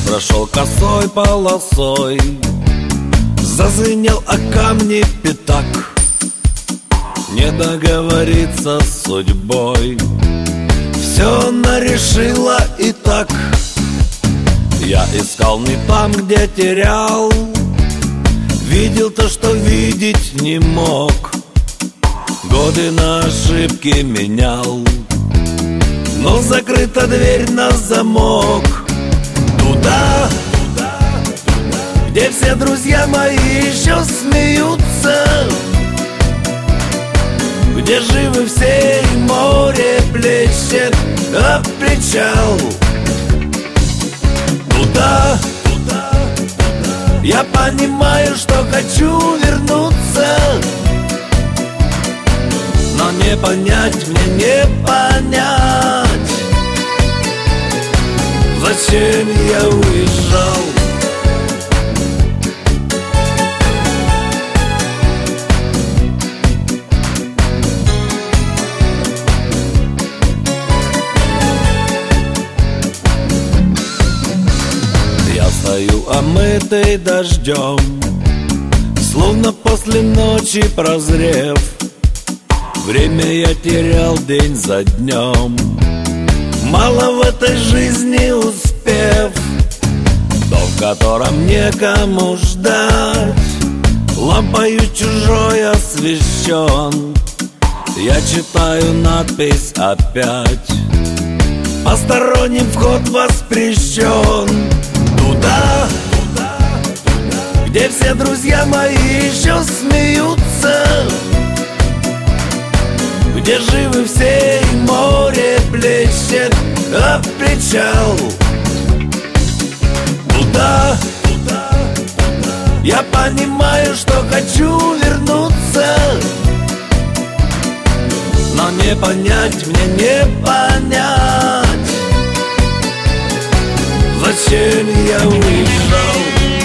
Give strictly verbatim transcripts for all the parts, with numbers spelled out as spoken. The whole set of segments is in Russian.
прошел косой полосой, зазвенел о камни пятак. Не договориться с судьбой, все она решила и так. Я искал не там, где терял, видел то, что видеть не мог. Годы на ошибки менял, но закрыта дверь на замок. Туда, где все друзья мои еще смеются, где живы все и море плещет об причал. Туда, я понимаю, что хочу вернуться, но не понять мне, не понять, зачем я уезжал. Я стою омытый дождем, словно после ночи прозрев. Время я терял день за днем, мало в этой жизни успев. Дом, в котором некому ждать, лампою чужой освещен. Я читаю надпись опять, посторонним вход воспрещен. Туда, где все друзья мои еще смеются, где живы все и море плещет об причал. Туда, я понимаю, что хочу вернуться, но не понять мне, не понять, зачем я уезжал.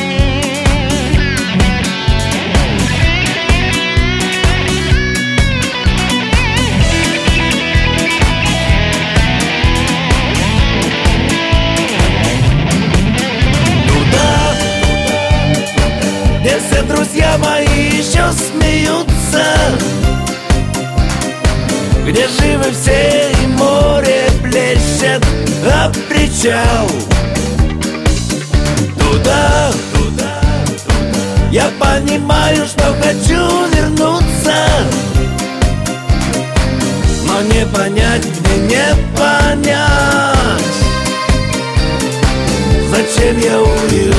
Все друзья мои еще смеются, где живы все и море плещет об причал. Туда, я понимаю, что хочу вернуться, но не понять мне, не понять, зачем я уезжал.